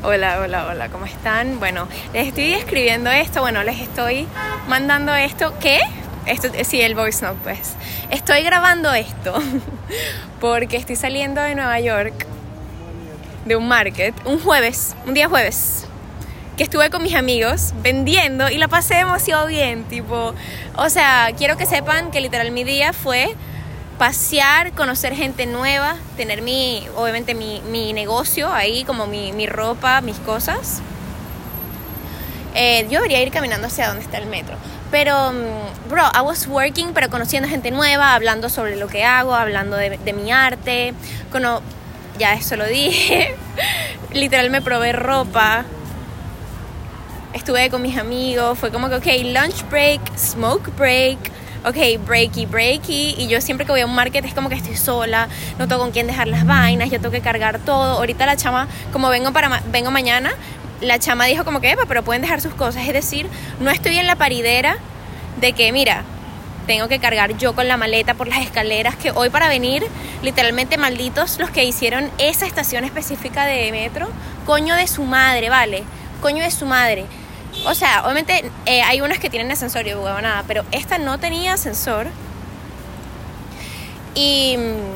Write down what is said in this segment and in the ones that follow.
Hola, hola, hola, ¿cómo están? Bueno, les estoy escribiendo esto, les estoy mandando esto. ¿Qué? Esto, sí, el voice note, pues. Estoy grabando esto porque estoy saliendo de Nueva York de un market, un día jueves, que estuve con mis amigos vendiendo y la pasé demasiado bien, quiero que sepan que literal mi día fue pasear, conocer gente nueva, tener obviamente mi negocio ahí, como mi ropa, mis cosas. Yo debería ir caminando hacia donde está el metro. Pero, I was working, pero conociendo gente nueva, hablando sobre lo que hago, hablando de mi arte. Ya eso lo dije. Literal me probé ropa. Estuve con mis amigos. Fue como que, ok, lunch break, smoke break. Ok, breaky. Y yo siempre que voy a un market es como que estoy sola, no tengo con quién dejar las vainas, yo tengo que cargar todo. Ahorita la chama, como vengo mañana, la chama dijo como que, pero pueden dejar sus cosas. Es decir, no estoy en la paridera de que, mira, tengo que cargar yo con la maleta por las escaleras, que hoy para venir, literalmente malditos los que hicieron esa estación específica de metro. Coño de su madre, ¿vale? Coño de su madre. O sea, obviamente hay unas que tienen ascensor y huevonada, pero esta no tenía ascensor. Y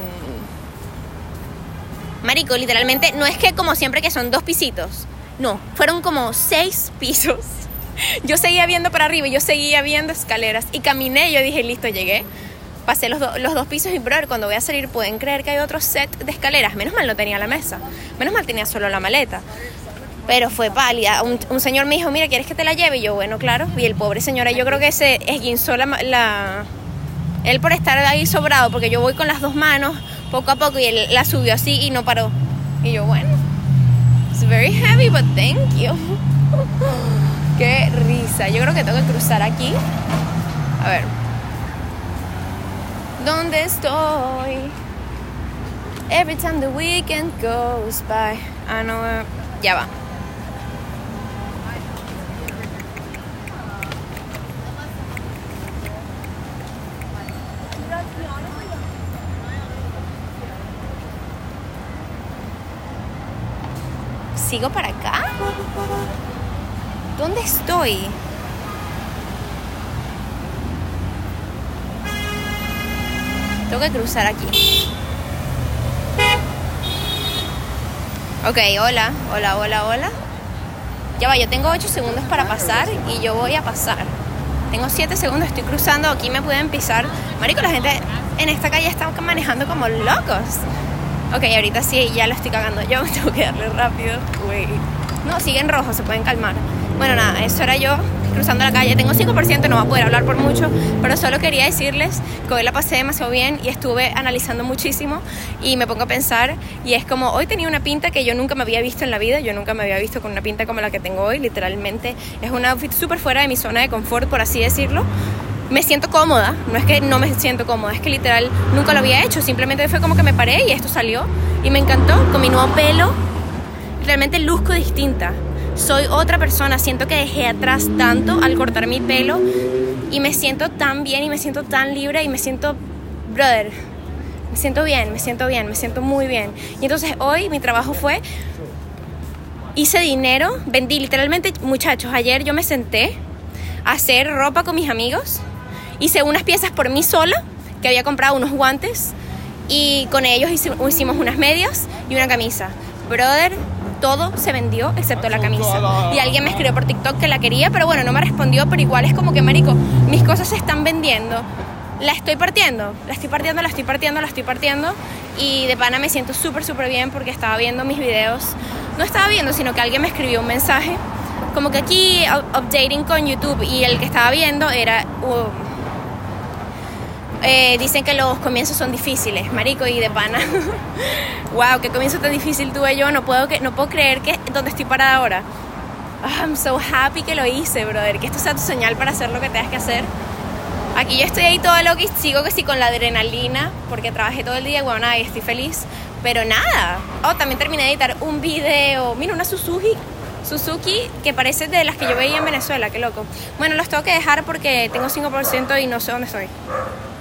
marico, literalmente no es que como siempre que son 2 pisitos. No, fueron como 6 pisos. Yo seguía viendo para arriba y yo seguía viendo escaleras. Y caminé y yo dije, listo, llegué. Pasé los 2 pisos y, brother, cuando voy a salir pueden creer que hay otro set de escaleras. Menos mal no tenía la mesa. Menos mal tenía solo la maleta. Pero fue pálida. Un señor me dijo, mira, ¿quieres que te la lleve? Y yo, bueno, claro. Y el pobre señor, yo creo que se esguinzó él por estar ahí sobrado, porque yo voy con las 2 manos, poco a poco, y él la subió así y no paró. Y yo, bueno, it's very heavy, but thank you. Qué risa. Yo creo que tengo que cruzar aquí. A ver. ¿Dónde estoy? Every time the weekend goes by. Ah, no, ya va. ¿Sigo para acá? ¿Dónde estoy? Tengo que cruzar aquí. Ok, hola. Ya va, yo tengo 8 segundos para pasar y yo voy a pasar. Tengo 7 segundos, estoy cruzando, aquí me pueden pisar. Marico, la gente en esta calle está manejando como locos. Ok, ahorita sí, ya lo estoy cagando yo, tengo que darle rápido. Wait. No, sigue en rojo, se pueden calmar. Bueno, nada, eso era yo cruzando la calle. Tengo 5%, no voy a poder hablar por mucho, pero solo quería decirles que hoy la pasé demasiado bien y estuve analizando muchísimo y me pongo a pensar, y es como, hoy tenía una pinta que yo nunca me había visto en la vida. Yo nunca me había visto con una pinta como la que tengo hoy. Literalmente es un outfit súper fuera de mi zona de confort, por así decirlo. Me siento cómoda, no es que no me siento cómoda, es que literal nunca lo había hecho, simplemente fue como que me paré y esto salió y me encantó. Con mi nuevo pelo, realmente luzco distinta, soy otra persona. Siento que dejé atrás tanto al cortar mi pelo y me siento tan bien y me siento tan libre y me siento, brother, me siento muy bien. Y entonces hoy mi trabajo fue, hice dinero, vendí literalmente, muchachos, ayer yo me senté a hacer ropa con mis amigos. Hice unas piezas por mí sola, que había comprado unos guantes, y con ellos hicimos unas medias y una camisa. Brother, todo se vendió excepto la camisa. Y alguien me escribió por TikTok que la quería, pero bueno, no me respondió. Pero igual es como que, marico, mis cosas se están vendiendo. La estoy partiendo. Y de pana me siento súper bien porque estaba viendo mis videos. No estaba viendo, sino que alguien me escribió un mensaje como que aquí updating con YouTube, y el que estaba viendo era dicen que los comienzos son difíciles, marico, y de pana wow, qué comienzo tan difícil tuve yo. No puedo creer que donde estoy parada ahora. I'm so happy que lo hice, brother. Que esto sea tu señal para hacer lo que tengas que hacer. Aquí yo estoy ahí todo loco y sigo que sí con la adrenalina porque trabajé todo el día y bueno, nada, y estoy feliz. Pero nada, también terminé de editar un video. Mira, una Suzuki que parece de las que yo veía en Venezuela, qué loco. Bueno, los tengo que dejar porque tengo 5% y no sé dónde estoy.